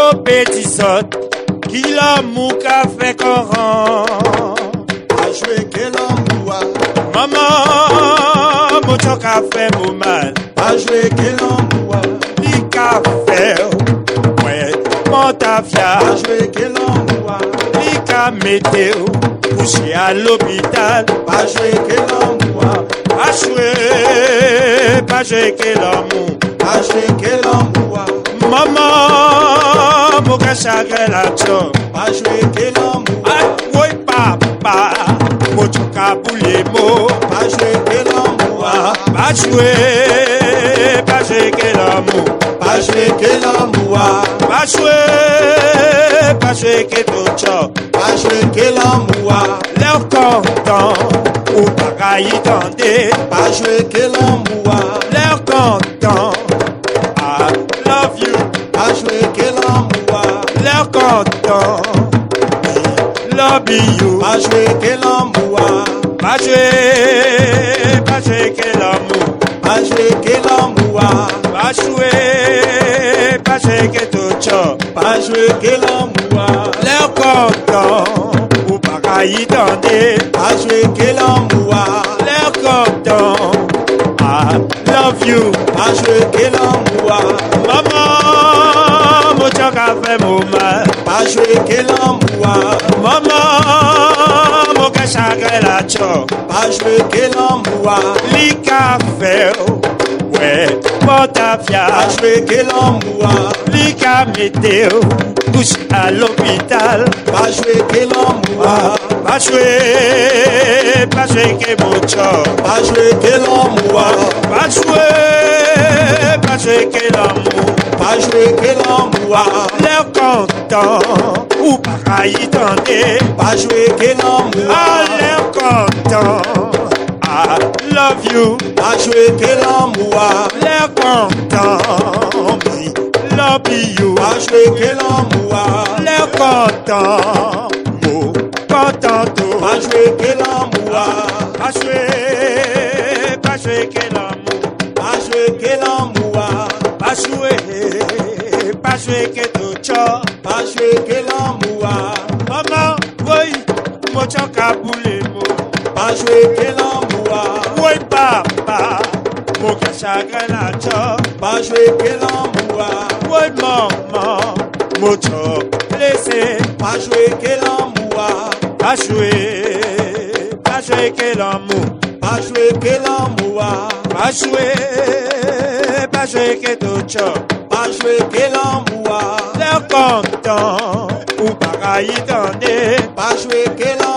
petit sot, qui l'amour qu'a fait coran. A joué quel amour. Maman, mon choc a fait mon mal. A joué quel amour. Li qu'a fait, ouais, mon tafia. A joué quel amour. Li qu'a metté, couché à l'hôpital. A joué quel amour. Pas joué, pas joué quel amour. A joué quel amour. Maman, mon cœur chagrin la chou. A joué quel amour. Ah, oui, papa, mon choc a boulé mot. A joué quel amour. Pas joué quel amour. A joué quel amour. Pas joué quel autre. A joué quel amour. Leur content, ou pareil tendé. A joué quel amour. Leur content, I love you. A joué quel amour. Leur content, love you. A joué quel amour. Pas joué quel amour. A joué quel amour. Pas joué quel autre. A joué quel amour. Leur content, ou pareil tendé. A joué quel amour. Leur content, I love you. A joué quel amour. Maman, mon choc a fait mon mal. A joué quel amour. Maman, mon cœur chagrin la chou. A joué quel amour. Li qu'a fait, ouais, mon tafia. A joué quel amour. Li qu'a metté, couché à l'hôpital. A joué quel amour. Pas joué que mon choc. A joué quel amour. Pas joué que l'amour. A joué quel amour. L'air content, ou pareil tendé. A joué quel amour. Ah, l'air content, I love you. A joué quel amour. L'air content, me love you. A joué quel amour. L'air content, mo content. A joué quel amour. Pas joué que l'amour. A joué quel amour. Pas joué que tout ça. A joué quel amour. Maman, oui, mon choc a boulé mot. A joué quel amour. Oui, papa, mon cœur chagrin la chou. A joué quel amour. Oui, maman, mon choc laissé. A joué quel amour. Pas joué que l'amour. A joué quel amour. Pas joué que tout ça. A joué quel amour. L'air content, ou pareil tendé. A joué quel